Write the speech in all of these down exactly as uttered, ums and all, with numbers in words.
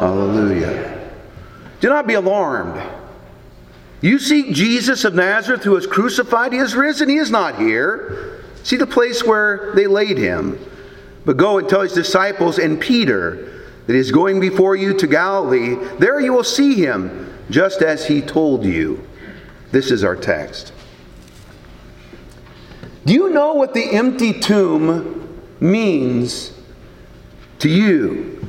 Hallelujah. Do not be alarmed. You seek Jesus of Nazareth who was crucified. He is risen. He is not here. See the place where they laid him. But go and tell his disciples and Peter that he is going before you to Galilee. There you will see him, just as he told you. This is our text. Do you know what the empty tomb means to you?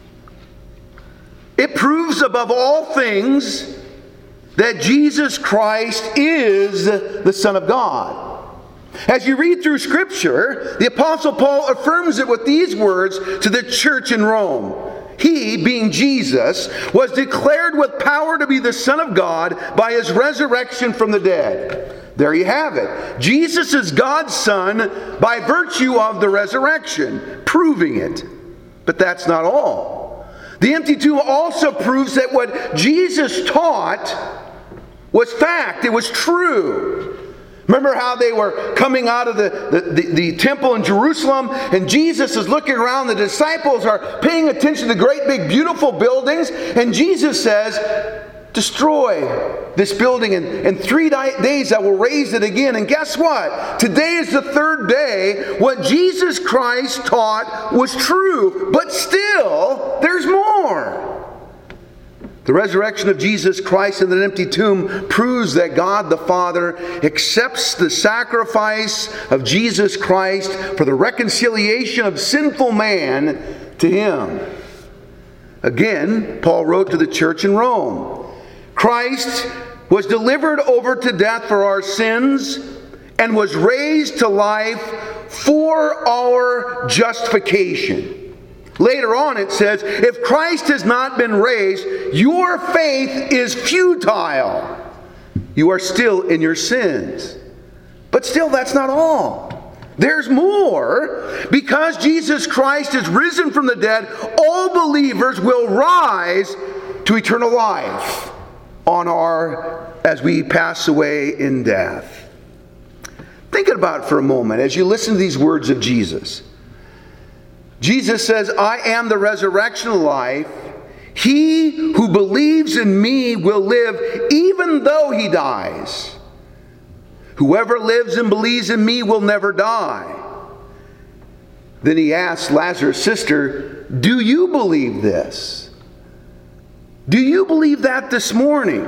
It proves above all things that Jesus Christ is the Son of God. As you read through Scripture, the Apostle Paul affirms it with these words to the church in Rome. He, being Jesus, was declared with power to be the Son of God by his resurrection from the dead. There you have it. Jesus is God's Son by virtue of the resurrection, proving it. But that's not all. The empty tomb also proves that what Jesus taught was fact. It was true. Remember how they were coming out of the, the, the, the temple in Jerusalem, and Jesus is looking around. The disciples are paying attention to the great big beautiful buildings, and Jesus says, destroy this building, and in three days I will raise it again. And guess what? Today is the third day. What Jesus Christ taught was true, but still there's more. The resurrection of Jesus Christ in an empty tomb proves that God the Father accepts the sacrifice of Jesus Christ for the reconciliation of sinful man to Him. Again, Paul wrote to the church in Rome, Christ was delivered over to death for our sins and was raised to life for our justification. Later on it says, if Christ has not been raised, your faith is futile. You are still in your sins. But still, that's not all. There's more. Because Jesus Christ is risen from the dead, all believers will rise to eternal life on our as we pass away in death. Think about it for a moment as you listen to these words of Jesus. Jesus says, I am the resurrection and life. He who believes in me will live even though he dies. Whoever lives and believes in me will never die. Then he asked Lazarus' sister, do you believe this? Do you believe that this morning?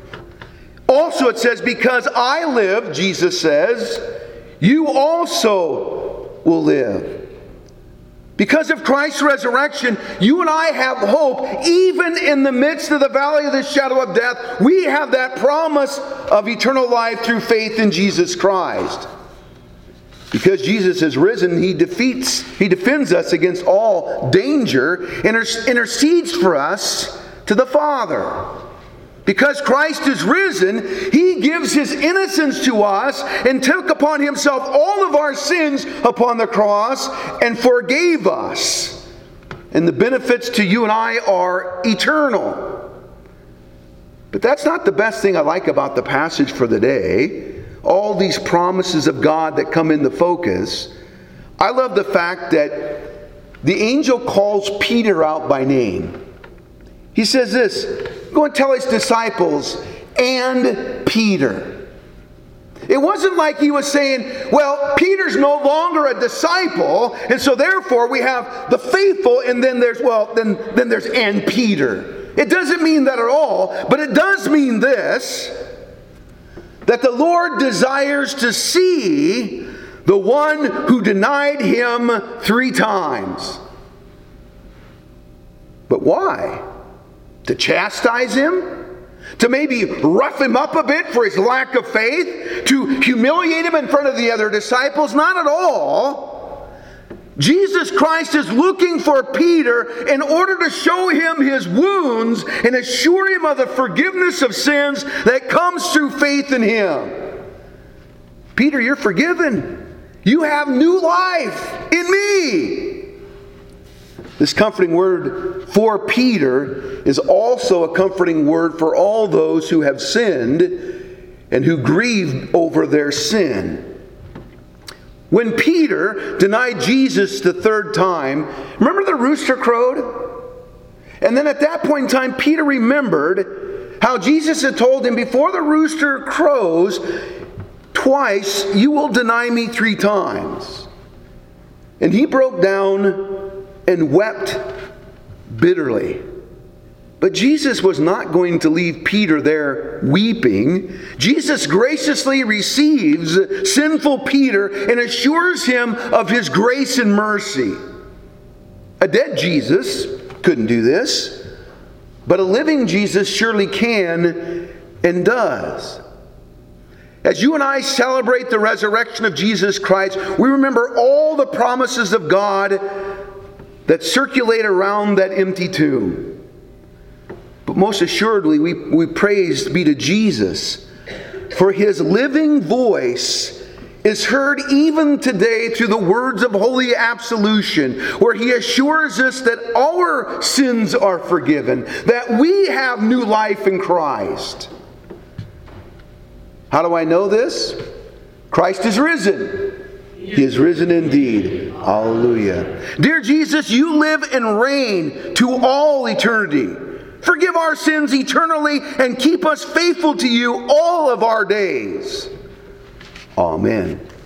Also it says, because I live, Jesus says, you also will live. Because of Christ's resurrection, you and I have hope. Even in the midst of the valley of the shadow of death, we have that promise of eternal life through faith in Jesus Christ. Because Jesus is risen, He defeats, He defends us against all danger, intercedes for us to the Father. Because Christ is risen, He gives His innocence to us and took upon Himself all of our sins upon the cross and forgave us. And the benefits to you and I are eternal. But that's not the best thing I like about the passage for the day. All these promises of God that come into focus. I love the fact that the angel calls Peter out by name. He says this, go and tell his disciples and Peter. It wasn't like he was saying, well, Peter's no longer a disciple, and so therefore we have the faithful, and then there's, well, then, then there's and Peter. It doesn't mean that at all, but it does mean this, that the Lord desires to see the one who denied Him three times. But why? To chastise him? To maybe rough him up a bit for his lack of faith? To humiliate him in front of the other disciples? Not at all. Jesus Christ is looking for Peter in order to show him his wounds and assure him of the forgiveness of sins that comes through faith in Him. Peter, you're forgiven. You have new life in me. This comforting word for Peter is also a comforting word for all those who have sinned and who grieve over their sin. When Peter denied Jesus the third time, remember the rooster crowed? And And then at that point in time, Peter remembered how Jesus had told him, before the rooster crows twice, you will deny me three times. And he broke down and wept bitterly. But Jesus was not going to leave Peter there weeping. Jesus graciously receives sinful Peter and assures him of his grace and mercy. A dead Jesus couldn't do this, but a living Jesus surely can and does. As you and I celebrate the resurrection of Jesus Christ, we remember all the promises of God that circulate around that empty tomb. But most assuredly, we, we praise be to Jesus, for his living voice is heard even today through the words of holy absolution, where he assures us that our sins are forgiven, that we have new life in Christ. How do I know this? Christ is risen. He is risen indeed. Hallelujah. Dear Jesus, you live and reign to all eternity. Forgive our sins eternally and keep us faithful to you all of our days. Amen.